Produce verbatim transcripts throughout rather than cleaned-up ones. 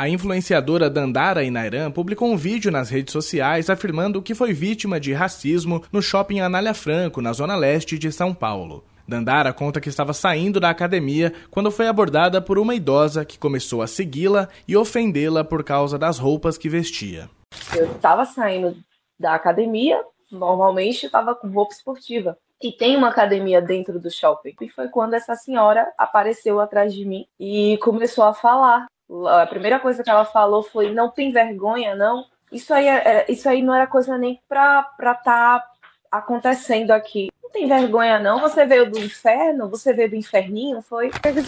A influenciadora Dandara Inairan publicou um vídeo nas redes sociais afirmando que foi vítima de racismo no shopping Anália Franco, na zona leste de São Paulo. Dandara conta que estava saindo da academia quando foi abordada por uma idosa que começou a segui-la e ofendê-la por causa das roupas que vestia. Eu estava saindo da academia, normalmente estava com roupa esportiva. E tem uma academia dentro do shopping. E foi quando essa senhora apareceu atrás de mim e começou a falar. A primeira coisa que ela falou foi: não tem vergonha, não? Isso aí, é, isso aí não era coisa nem pra estar tá acontecendo aqui. Não tem vergonha, não? Você veio do inferno? Você veio do inferninho, foi?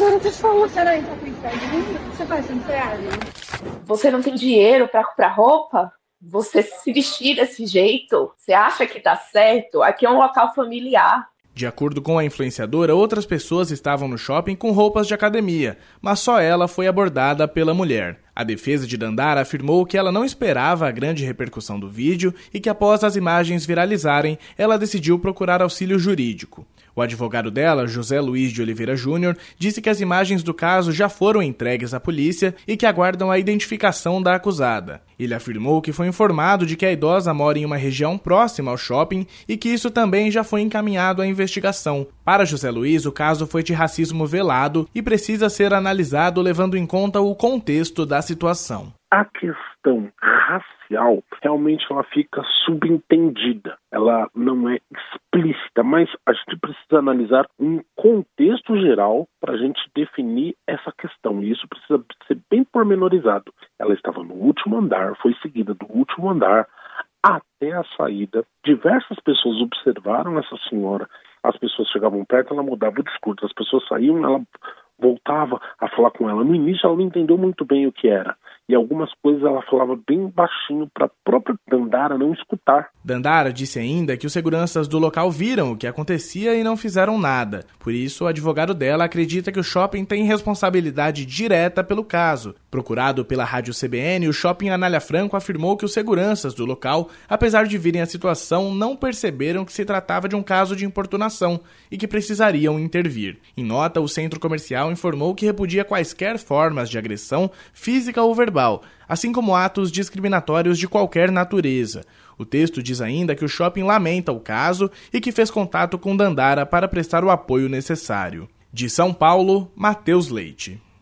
Você faz inferno? Você não tem dinheiro pra comprar roupa? Você se vestir desse jeito? Você acha que tá certo? Aqui é um local familiar. De acordo com a influenciadora, outras pessoas estavam no shopping com roupas de academia, mas só ela foi abordada pela mulher. A defesa de Dandara afirmou que ela não esperava a grande repercussão do vídeo e que após as imagens viralizarem, ela decidiu procurar auxílio jurídico. O advogado dela, José Luiz de Oliveira Júnior, disse que as imagens do caso já foram entregues à polícia e que aguardam a identificação da acusada. Ele afirmou que foi informado de que a idosa mora em uma região próxima ao shopping e que isso também já foi encaminhado à investigação. Para José Luiz, o caso foi de racismo velado e precisa ser analisado levando em conta o contexto da situação. A questão racial, realmente ela fica subentendida, ela não é explícita, mas a gente precisa analisar um contexto geral para a gente definir essa questão, e isso precisa ser bem pormenorizado. Ela estava no último andar, foi seguida do último andar até a saída. Diversas pessoas observaram essa senhora, as pessoas chegavam perto, ela mudava o discurso, as pessoas saíam, ela voltava a falar com ela. No início ela não entendeu muito bem o que era. E algumas coisas ela falava bem baixinho para a própria Dandara não escutar. Dandara disse ainda que os seguranças do local viram o que acontecia e não fizeram nada. Por isso, o advogado dela acredita que o shopping tem responsabilidade direta pelo caso. Procurado pela Rádio C B N, o shopping Anália Franco afirmou que os seguranças do local, apesar de virem a situação, não perceberam que se tratava de um caso de importunação e que precisariam intervir. Em nota, o centro comercial informou que repudia quaisquer formas de agressão física ou verbal, assim como atos discriminatórios de qualquer natureza. O texto diz ainda que o shopping lamenta o caso e que fez contato com Dandara para prestar o apoio necessário. De São Paulo, Matheus Leite.